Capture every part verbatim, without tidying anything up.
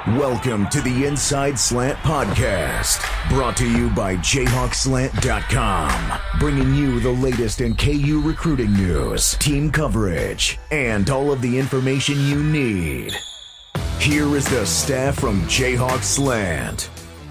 Welcome to the Inside Slant Podcast, brought to you by Jayhawk Slant dot com, bringing you the latest in K U recruiting news, team coverage, and all of the information you need. Here is the staff from Jayhawk Slant.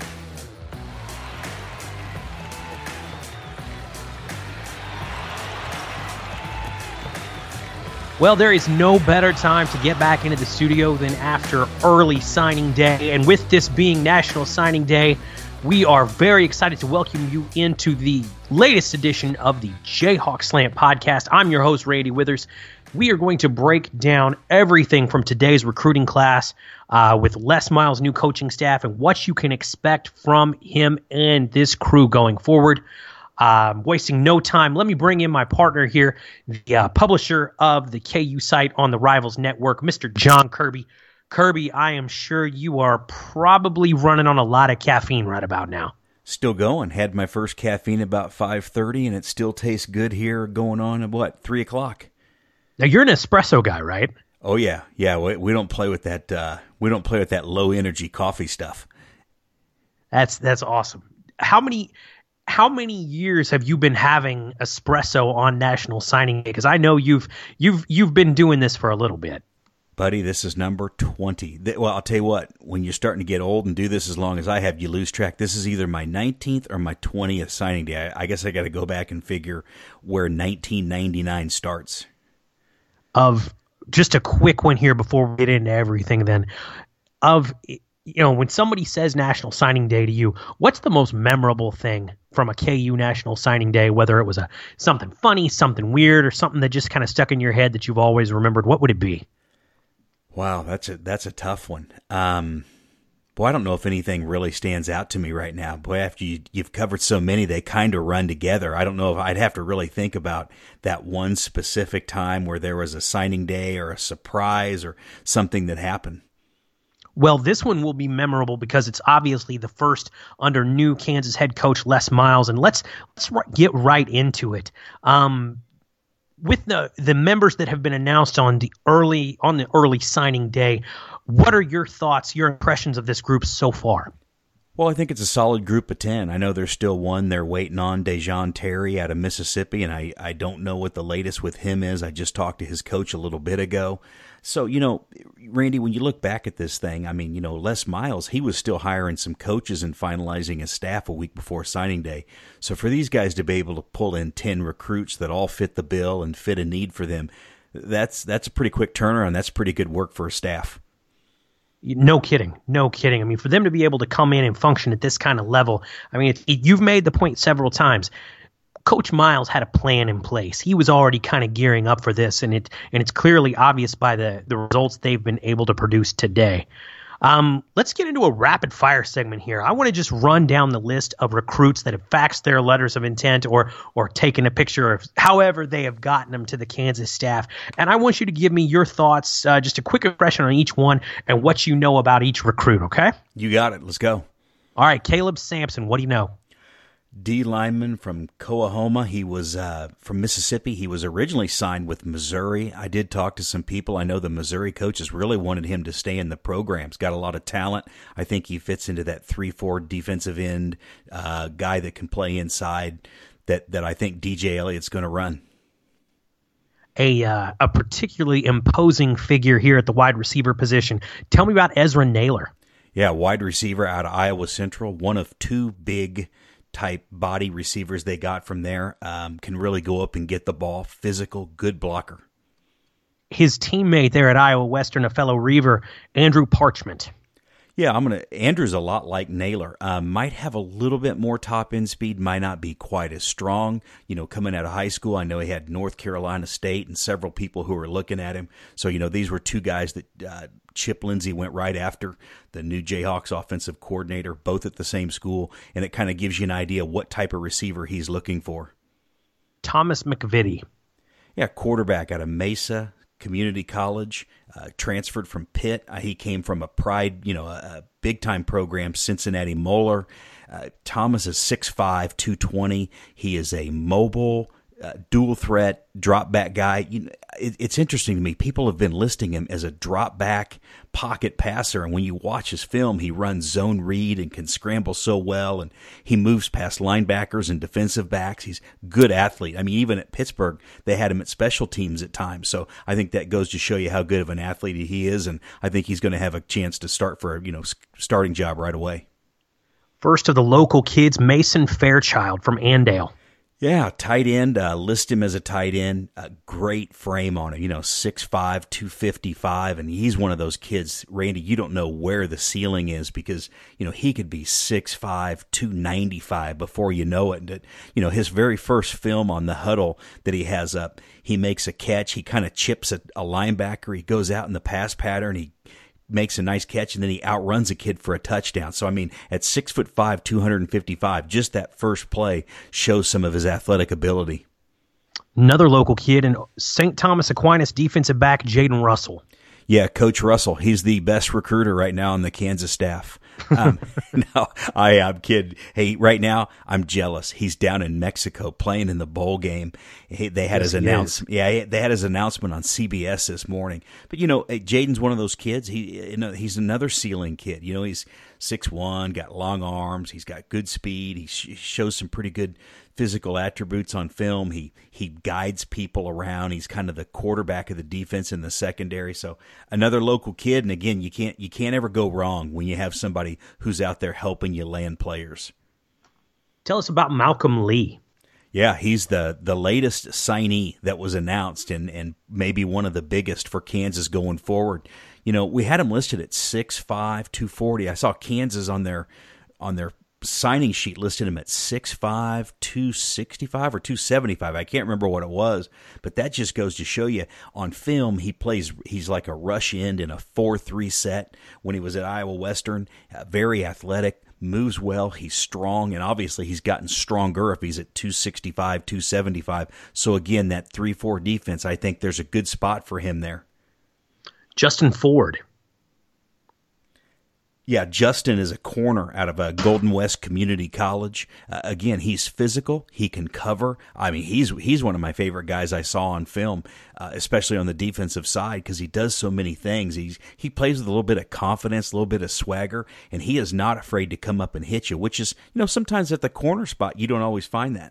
Well, there is no better time to get back into the studio than after early signing day. And with this being National Signing Day, we are very excited to welcome you into the latest edition of the Jayhawk Slant Podcast. I'm your host, Randy Withers. We are going to break down everything from today's recruiting class uh, with Les Miles' new coaching staff and what you can expect from him and this crew going forward. Um, wasting no time, let me bring in my partner here, the uh, publisher of the K U site on the Rivals Network, Mister John Kirby. Kirby, I am sure you are probably running on a lot of caffeine right about now. Still going. Had my first caffeine about five thirty, and it still tastes good here going on at, what, three o'clock? Now, you're an espresso guy, right? Oh, yeah. Yeah, we, we don't play with that uh, We don't play with that low-energy coffee stuff. That's that's awesome. How many... How many years have you been having espresso on National Signing Day? Because I know you've you've you've been doing this for a little bit. Buddy, this is number twenty. Well, I'll tell you what, when you're starting to get old and do this as long as I have, you lose track. This is either my nineteenth or my twentieth signing day. I, I guess I got to go back and figure where nineteen ninety-nine starts. Of just a quick one here before we get into everything then. Of, you know, when somebody says National Signing Day to you, what's the most memorable thing from a K U National Signing Day, whether it was a something funny, something weird, or something that just kind of stuck in your head that you've always remembered? What would it be? Wow, that's a that's a tough one. Um, boy, I don't know if anything really stands out to me right now. Boy, after you, you've covered so many, they kind of run together. I don't know if I'd have to really think about that one specific time where there was a signing day or a surprise or something that happened. Well, this one will be memorable because it's obviously the first under new Kansas head coach Les Miles, and let's let's get right into it. Um, with the the members that have been announced on the early on the early signing day, what are your thoughts, your impressions of this group so far? Well, I think it's a solid group of ten. I know there's still one they're waiting on, Dejon Terry out of Mississippi, and I, I don't know what the latest with him is. I just talked to his coach a little bit ago. So, you know, Randy, when you look back at this thing, I mean, you know, Les Miles, he was still hiring some coaches and finalizing his staff a week before signing day. So for these guys to be able to pull in ten recruits that all fit the bill and fit a need for them, that's that's a pretty quick turnaround. That's pretty good work for a staff. No kidding. No kidding. I mean, for them to be able to come in and function at this kind of level, I mean, it, it, you've made the point several times. Coach Miles had a plan in place. He was already kind of gearing up for this, and it and it's clearly obvious by the, the results they've been able to produce today. Um, let's get into a rapid fire segment here. I want to just run down the list of recruits that have faxed their letters of intent or or taken a picture of however they have gotten them to the Kansas staff. And I want you to give me your thoughts, uh, just a quick impression on each one and what you know about each recruit, okay? You got it. Let's go. All right, Caleb Sampson, what do you know? D lineman from Coahoma. He was uh, from Mississippi. He was originally signed with Missouri. I did talk to some people. I know the Missouri coaches really wanted him to stay in the program. He's got a lot of talent. I think he fits into that three four defensive end uh, guy that can play inside that, that I think D J Elliott's going to run. A uh, a particularly imposing figure here at the wide receiver position. Tell me about Ezra Naylor. Yeah, wide receiver out of Iowa Central, one of two big type body receivers they got from there, um, can really go up and get the ball, physical, good blocker. His teammate there at Iowa Western, a fellow Reaver, Andrew Parchment. Yeah, I'm gonna. Andrew's a lot like Naylor. Um, might have a little bit more top end speed. Might not be quite as strong. You know, coming out of high school, I know he had North Carolina State and several people who were looking at him. So you know, these were two guys that uh, Chip Lindsey went right after, the new Jayhawks offensive coordinator, both at the same school, and it kind of gives you an idea what type of receiver he's looking for. Thomas McVitie. Yeah, quarterback out of Mesa Community College, uh, transferred from Pitt. Uh, he came from a pride, you know, a, a big-time program, Cincinnati Moeller. Uh, Thomas is six five, two twenty. He is a mobile, uh, dual threat, drop back guy. You know, it, it's interesting to me. People have been listing him as a drop back pocket passer, and when you watch his film, he runs zone read and can scramble so well, and he moves past linebackers and defensive backs. He's a good athlete. I mean, even at Pittsburgh, they had him at special teams at times. So I think that goes to show you how good of an athlete he is, and I think he's going to have a chance to start for a you know starting job right away. First of the local kids, Mason Fairchild from Andale. Yeah, tight end. Uh, list him as a tight end. A great frame on him. You know, six five, two fifty-five, and he's one of those kids, Randy, you don't know where the ceiling is because, you know, he could be six five, two ninety-five before you know it. And, you know, his very first film on the huddle that he has up, he makes a catch. He kind of chips a, a linebacker. He goes out in the pass pattern. He makes a nice catch, and then he outruns a kid for a touchdown. So, I mean, at six foot five, two fifty-five, just that first play shows some of his athletic ability. Another local kid, and Saint Thomas Aquinas defensive back Jaden Russell. Yeah, Coach Russell. He's the best recruiter right now on the Kansas staff. Um, no, I, I'm kidding. Hey, right now I'm jealous. He's down in Mexico playing in the bowl game. He, they had yes, his announcement. Yeah, they had his announcement on C B S this morning. But you know, Jaden's one of those kids. He, you know, he's another ceiling kid. You know, he's six one, got long arms. He's got good speed. He sh- shows some pretty good physical attributes on film. He he guides people around. He's kind of the quarterback of the defense in the secondary. So another local kid, and again, you can't you can't ever go wrong when you have somebody who's out there helping you land players. Tell us about Malcolm Lee. Yeah, he's the the latest signee that was announced, and and maybe one of the biggest for Kansas going forward. You know, we had him listed at six five, two forty. I saw Kansas on their on their signing sheet listed him at six five, two sixty-five or two seventy-five. I can't remember what it was, but that just goes to show you on film he plays, he's like a rush end in a four three set when he was at Iowa Western. Uh, very athletic, moves well, he's strong, and obviously he's gotten stronger if he's at two sixty-five, two seventy-five. So again, that three four defense, I think there's a good spot for him there. Justin Ford. Yeah, Justin is a corner out of a Golden West Community College. Uh, again, he's physical. He can cover. I mean, he's he's one of my favorite guys I saw on film, uh, especially on the defensive side, because he does so many things. He's he plays with a little bit of confidence, a little bit of swagger, and he is not afraid to come up and hit you, which is, you know, sometimes at the corner spot, you don't always find that.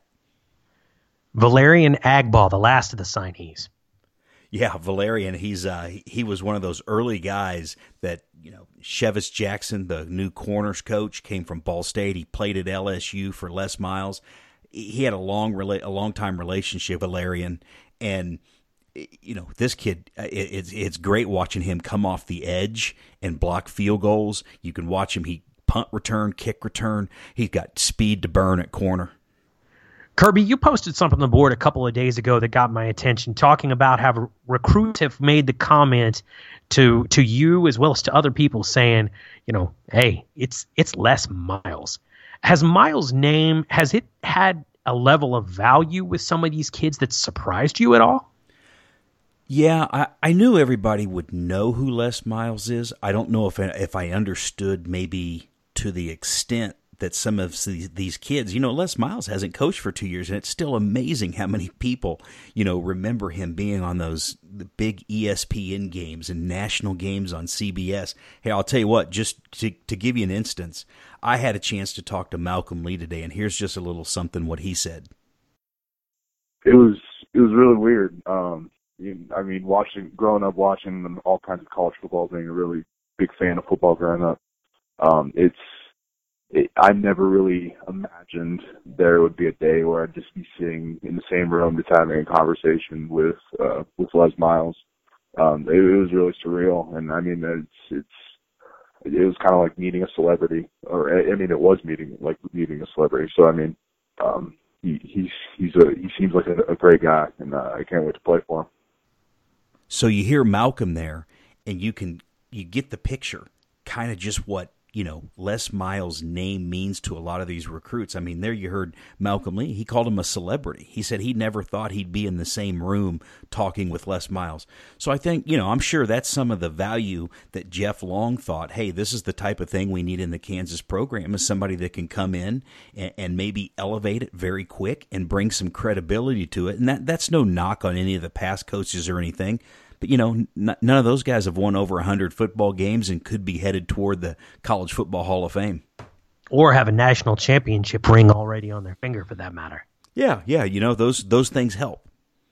Valerian Agbaugh, the last of the signees. Yeah, Valerian, he's uh, he was one of those early guys that, you know, Chevis Jackson, the new corners coach, came from Ball State. He played at L S U for Les Miles. He had a long rela- a long time relationship with Valerian, and you know, this kid, it, it's it's great watching him come off the edge and block field goals. You can watch him, he punt return, kick return. He's got speed to burn at corner. Kirby, you posted something on the board a couple of days ago that got my attention, talking about how recruits have made the comment to to you as well as to other people saying, you know, hey, it's it's Les Miles. Has Miles' name, has it had a level of value with some of these kids that surprised you at all? Yeah, I, I knew everybody would know who Les Miles is. I don't know if I, if I understood maybe to the extent that some of these kids, you know, Les Miles hasn't coached for two years, and it's still amazing how many people, you know, remember him being on those the big E S P N games and national games on C B S. Hey, I'll tell you what, just to, to give you an instance, I had a chance to talk to Malcolm Lee today, and here's just a little something what he said. It was it was really weird. Um, you, I mean, watching, growing up watching all kinds of college football, being a really big fan of football growing up, um, it's It, I never really imagined there would be a day where I'd just be sitting in the same room just having a conversation with uh, with Les Miles. Um, it, it was really surreal, and I mean, it's it's it was kind of like meeting a celebrity, or I mean, it was meeting like meeting a celebrity. So I mean, um, he, he's he's a he seems like a, a great guy, and uh, I can't wait to play for him. So you hear Malcolm there, and you can you get the picture, kind of just what you know, Les Miles' name means to a lot of these recruits. I mean, there you heard Malcolm Lee. He called him a celebrity. He said he never thought he'd be in the same room talking with Les Miles. So I think, you know, I'm sure that's some of the value that Jeff Long thought, hey, this is the type of thing we need in the Kansas program, is somebody that can come in and, and maybe elevate it very quick and bring some credibility to it. And that that's no knock on any of the past coaches or anything. But, you know, n- none of those guys have won over one hundred football games and could be headed toward the College Football Hall of Fame. Or have a national championship ring already on their finger, for that matter. Yeah, yeah, you know, those those things help.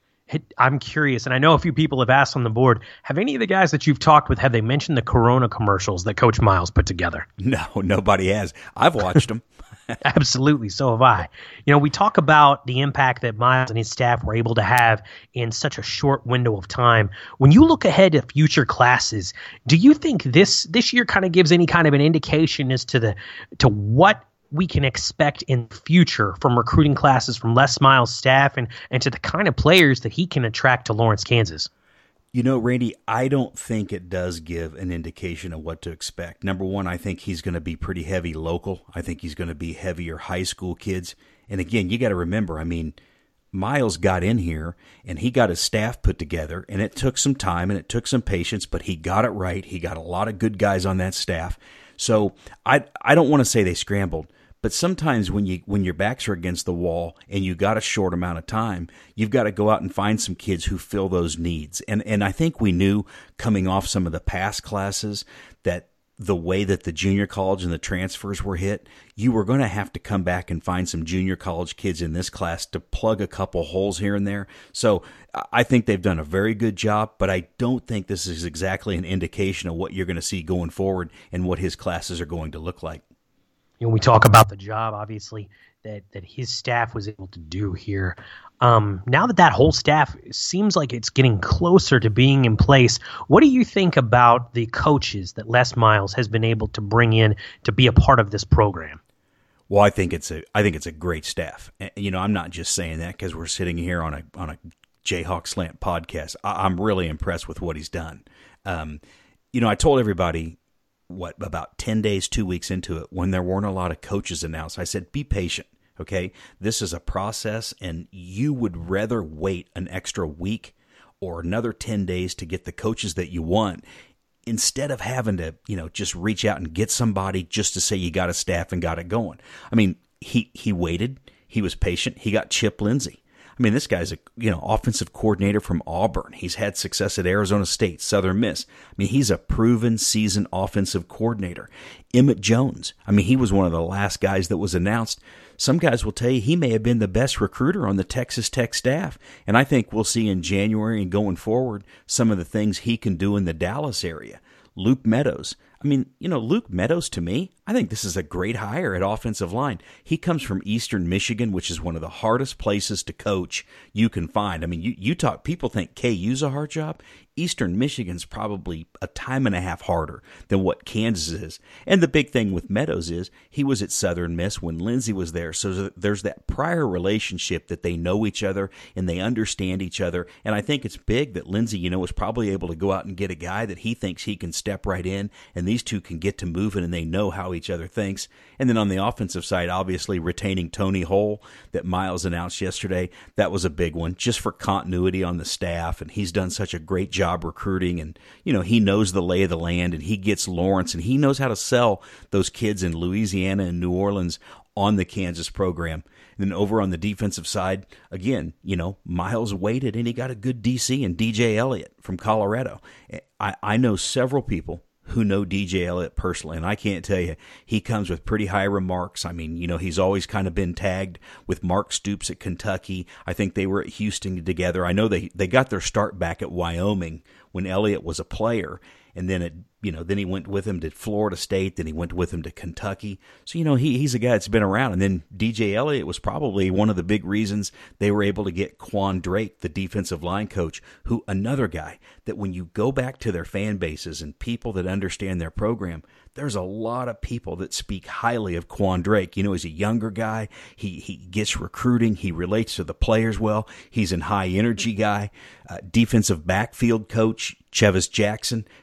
I'm curious, and I know a few people have asked on the board, have any of the guys that you've talked with, have they mentioned the Corona commercials that Coach Miles put together? No, nobody has. I've watched them. Absolutely, so have I. You know, we talk about the impact that Miles and his staff were able to have in such a short window of time. When you look ahead to future classes, do you think this this year kind of gives any kind of an indication as to the to what we can expect in the future from recruiting classes from Les Miles' staff and, and to the kind of players that he can attract to Lawrence, Kansas? You know, Randy, I don't think it does give an indication of what to expect. Number one, I think he's going to be pretty heavy local. I think he's going to be heavier high school kids. And again, you got to remember, I mean, Miles got in here and he got his staff put together, and it took some time and it took some patience, but he got it right. He got a lot of good guys on that staff. So I I don't want to say they scrambled, but sometimes when you when your backs are against the wall and you got a short amount of time, you've got to go out and find some kids who fill those needs. And and I think we knew coming off some of the past classes that the way that the junior college and the transfers were hit, you were going to have to come back and find some junior college kids in this class to plug a couple holes here and there. So I think they've done a very good job, but I don't think this is exactly an indication of what you're going to see going forward and what his classes are going to look like. You know, we talk about the job, obviously, that, that his staff was able to do here. Um, now that that whole staff seems like it's getting closer to being in place, what do you think about the coaches that Les Miles has been able to bring in to be a part of this program? Well, I think it's a I think it's a great staff. You know, I'm not just saying that because we're sitting here on a on a Jayhawk Slant podcast. I, I'm really impressed with what he's done. Um, you know, I told everybody, what, about ten days, two weeks into it, when there weren't a lot of coaches announced, I said, be patient, okay? This is a process, and you would rather wait an extra week or another ten days to get the coaches that you want instead of having to, you know, just reach out and get somebody just to say you got a staff and got it going. I mean, he, he waited. He was patient. He got Chip Lindsey. I mean, this guy's a you know offensive coordinator from Auburn. He's had success at Arizona State, Southern Miss. I mean, he's a proven, seasoned offensive coordinator. Emmett Jones. I mean, he was one of the last guys that was announced. Some guys will tell you he may have been the best recruiter on the Texas Tech staff. And I think we'll see in January and going forward some of the things he can do in the Dallas area. Luke Meadows. I mean, you know, Luke Meadows, to me, I think this is a great hire at offensive line. He comes from Eastern Michigan, which is one of the hardest places to coach you can find. I mean, you, you talk, people think K U's a hard job. Eastern Michigan's probably a time and a half harder than what Kansas is. And the big thing with Meadows is he was at Southern Miss when Lindsey was there. So there's that prior relationship that they know each other and they understand each other. And I think it's big that Lindsey, you know, was probably able to go out and get a guy that he thinks he can step right in, and these two can get to moving and they know how each other thinks. And then on the offensive side, obviously retaining Tony Hull that Miles announced yesterday, that was a big one just for continuity on the staff. And he's done such a great job job recruiting, and you know he knows the lay of the land, and he gets Lawrence, and he knows how to sell those kids in Louisiana and New Orleans on the Kansas program. And then over on the defensive side, again, you know Miles waited, and he got a good D C and D J Elliott from Colorado. I, I know several people who know D J Elliott personally, and I can't tell you, he comes with pretty high remarks. I mean, you know, he's always kind of been tagged with Mark Stoops at Kentucky. I think they were at Houston together. I know they they got their start back at Wyoming when Elliott was a player, and then it, you know, then he went with him to Florida State, then he went with him to Kentucky. So, you know, he he's a guy that's been around. And then D J Elliott was probably one of the big reasons they were able to get Quan Drake, the defensive line coach, who another guy that when you go back to their fan bases and people that understand their program, there's a lot of people that speak highly of Quan Drake. You know, he's a younger guy. He he gets recruiting. He relates to the players well. He's a high energy guy. Uh, defensive backfield coach, Chevis Jackson, you know,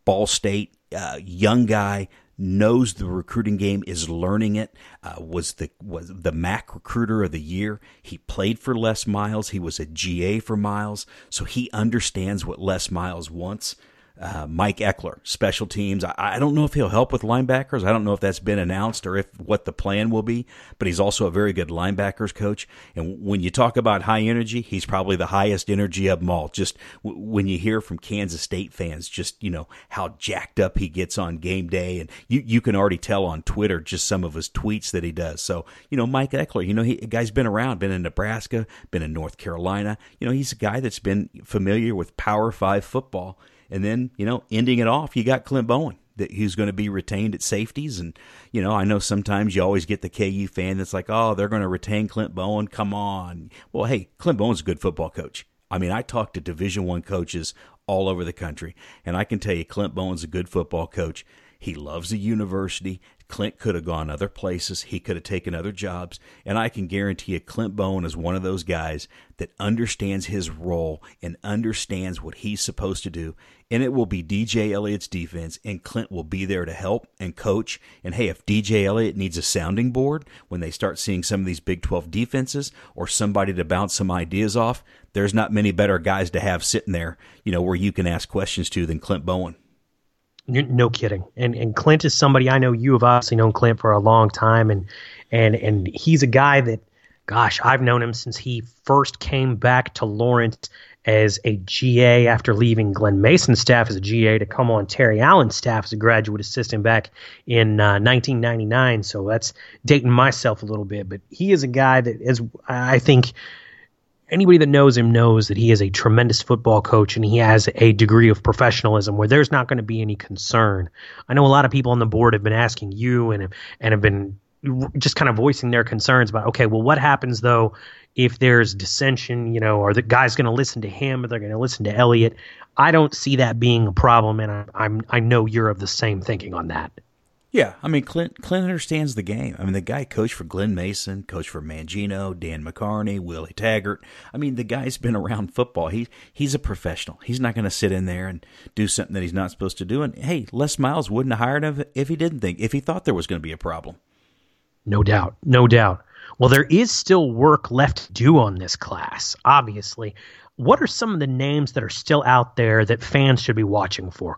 Ball State, uh, young guy, knows the recruiting game, is learning it, uh, was the was the M A C recruiter of the year. He played for Les Miles. He was a G A for Miles, so he understands what Les Miles wants. Uh, Mike Eckler, special teams. I, I don't know if he'll help with linebackers. I don't know if that's been announced or if what the plan will be, but he's also a very good linebackers coach. And when you talk about high energy, he's probably the highest energy of them all. Just w- when you hear from Kansas State fans, just, you know, how jacked up he gets on game day. And you, you can already tell on Twitter just some of his tweets that he does. So, you know, Mike Eckler, you know, he, the guy's been around, been in Nebraska, been in North Carolina. You know, he's a guy that's been familiar with Power Five football. And then, you know, ending it off, you got Clint Bowen, that he's going to be retained at safeties. And, you know, I know sometimes you always get the K U fan that's like, oh, they're going to retain Clint Bowen. Come on. Well, hey, Clint Bowen's a good football coach. I mean, I talk to Division One coaches all over the country, and I can tell you Clint Bowen's a good football coach. He loves the university. Clint could have gone other places. He could have taken other jobs. And I can guarantee you Clint Bowen is one of those guys that understands his role and understands what he's supposed to do. And it will be D J Elliott's defense, and Clint will be there to help and coach. And, hey, if D J Elliott needs a sounding board when they start seeing some of these Big twelve defenses or somebody to bounce some ideas off, there's not many better guys to have sitting there, you know, where you can ask questions to than Clint Bowen. No kidding. And and Clint is somebody, I know you have obviously known Clint for a long time, and and and he's a guy that, gosh, I've known him since he first came back to Lawrence as a G A after leaving Glenn Mason's staff as a G A to come on Terry Allen's staff as a graduate assistant back in uh, nineteen ninety-nine. So that's dating myself a little bit. But he is a guy that is, I think, anybody that knows him knows that he is a tremendous football coach, and he has a degree of professionalism where there's not going to be any concern. I know a lot of people on the board have been asking you and and have been just kind of voicing their concerns about, okay, well, what happens though if there's dissension? You know, are the guys going to listen to him, or they're going to listen to Elliott? I don't see that being a problem, and I, I'm I know you're of the same thinking on that. Yeah, I mean, Clint Clint understands the game. I mean, the guy coached for Glenn Mason, coached for Mangino, Dan McCarney, Willie Taggart. I mean, the guy's been around football. He, he's a professional. He's not going to sit in there and do something that he's not supposed to do. And, hey, Les Miles wouldn't have hired him if he didn't think, if he thought there was going to be a problem. No doubt, no doubt. Well, there is still work left to do on this class, obviously. What are some of the names that are still out there that fans should be watching for?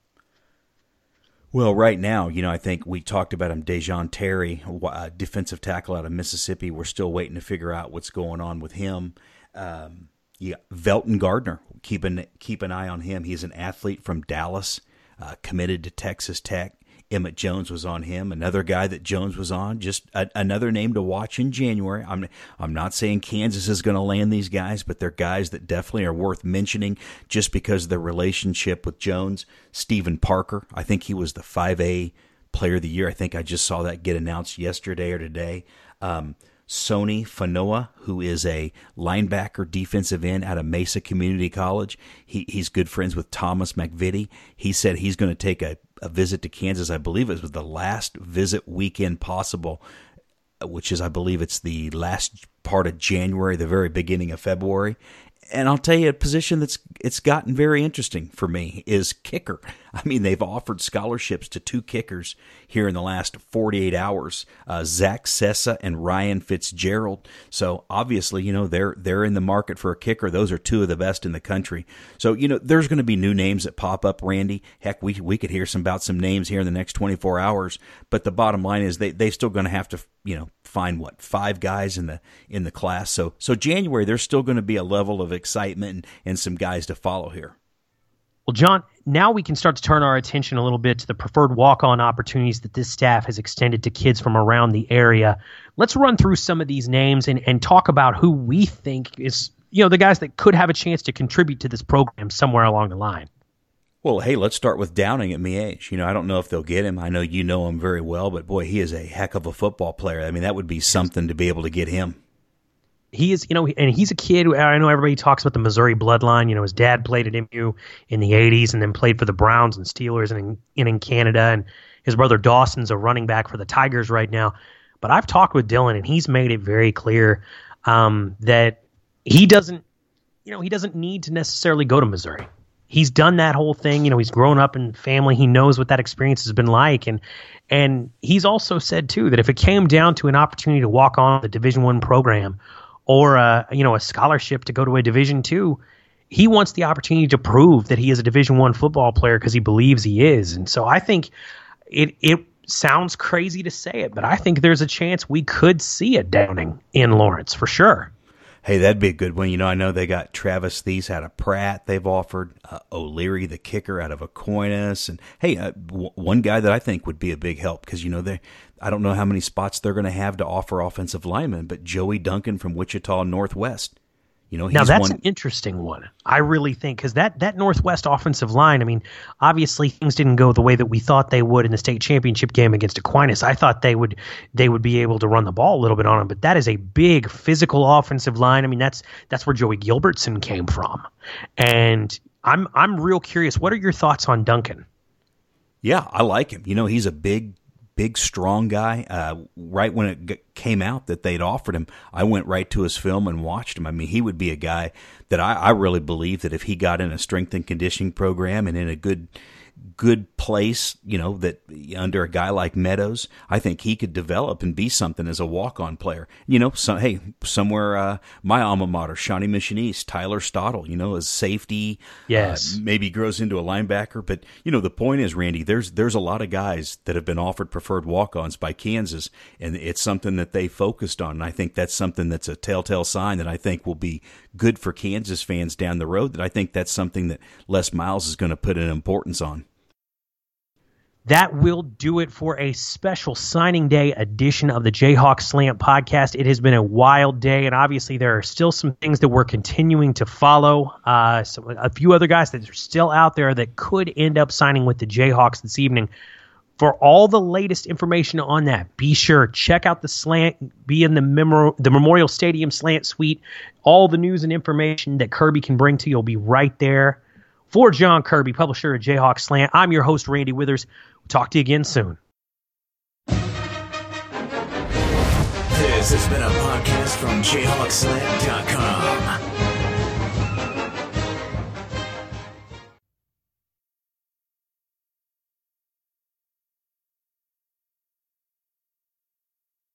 Well, right now, you know, I think we talked about him, Dejon Terry, uh, defensive tackle out of Mississippi. We're still waiting to figure out what's going on with him. Um, yeah, Velton Gardner, keep an, keep an eye on him. He's an athlete from Dallas, uh, committed to Texas Tech. Emmett Jones was on him, another guy that Jones was on, just a, another name to watch in January. I'm I'm not saying Kansas is going to land these guys, but they're guys that definitely are worth mentioning just because of their relationship with Jones. Stephen Parker, I think he was the five A Player of the Year. I think I just saw that get announced yesterday or today. Um, Sony Fanoa, who is a linebacker defensive end out of Mesa Community College. He, he's good friends with Thomas McVitie. He said he's going to take a, a visit to Kansas. I believe it was the last visit weekend possible, which is, I believe it's the last part of January, the very beginning of February. And I'll tell you, a position that's it's gotten very interesting for me is kicker. I mean, they've offered scholarships to two kickers here in the last forty-eight hours, uh, Zach Sessa and Ryan Fitzgerald. So obviously, you know, they're they're in the market for a kicker. Those are two of the best in the country. So, you know, there's going to be new names that pop up, Randy. Heck, we we could hear some about some names here in the next twenty-four hours. But the bottom line is they they're still going to have to, you know, find what five guys in the in the class. So so January, there's still going to be a level of excitement and, and some guys to follow here. Well, John, now we can start to turn our attention a little bit to the preferred walk-on opportunities that this staff has extended to kids from around the area. Let's run through some of these names and, and talk about who we think is, you know, the guys that could have a chance to contribute to this program somewhere along the line. Well, hey, let's start with Downing at Miege. You know, I don't know if they'll get him. I know you know him very well, but boy, he is a heck of a football player. I mean, that would be something to be able to get him. He is, you know, and he's a kid who, I know everybody talks about the Missouri bloodline. You know, his dad played at M U in the eighties and then played for the Browns and Steelers and in, and in Canada. And his brother Dawson's a running back for the Tigers right now. But I've talked with Dylan, and he's made it very clear um, that he doesn't, you know, he doesn't need to necessarily go to Missouri. he's done that whole thing. You know, he's grown up in family. He knows what that experience has been like. And and he's also said, too, that if it came down to an opportunity to walk on the Division One program or, a, you know, a scholarship to go to a Division Two, he wants the opportunity to prove that he is a Division One football player because he believes he is. And so I think it it sounds crazy to say it, but I think there's a chance we could see a Downing in Lawrence for sure. Hey, that'd be a good one. You know, I know they got Travis Thies out of Pratt. They've offered uh, O'Leary, the kicker, out of Aquinas. And, hey, uh, w- one guy that I think would be a big help because, you know, they I don't know how many spots they're going to have to offer offensive linemen, but Joey Duncan from Wichita Northwest. You know, he's now, that's one... an interesting one, I really think, because that, that Northwest offensive line, I mean, obviously things didn't go the way that we thought they would in the state championship game against Aquinas. I thought they would they would be able to run the ball a little bit on them, but that is a big physical offensive line. I mean, that's that's where Joey Gilbertson came from. And I'm I'm real curious. What are your thoughts on Duncan? Yeah, I like him. You know, he's a big Big, strong guy. Uh, right when it g- came out that they'd offered him, I went right to his film and watched him. I mean, he would be a guy that I, I really believe that if he got in a strength and conditioning program and in a good good place, you know, that under a guy like Meadows, I think he could develop and be something as a walk-on player. You know, so, hey, somewhere, uh, my alma mater, Shawnee Mission East, Tyler Stottle, you know, as safety, yes, uh, maybe grows into a linebacker. But, you know, the point is, Randy, there's there's a lot of guys that have been offered preferred walk-ons by Kansas, and it's something that they focused on. And I think that's something that's a telltale sign that I think will be good for Kansas fans down the road, that I think that's something that Les Miles is going to put an importance on. That will do it for a special signing day edition of the Jayhawk Slant podcast. It has been a wild day, and obviously there are still some things that we're continuing to follow. Uh, so a few other guys that are still out there that could end up signing with the Jayhawks this evening. For all the latest information on that, be sure check out the Slant, be in the, Memor- the Memorial Stadium Slant Suite. All the news and information that Kirby can bring to you will be right there. For John Kirby, publisher of Jayhawk Slant, I'm your host, Randy Withers. We'll talk to you again soon. This has been a podcast from Jayhawk Slant dot com.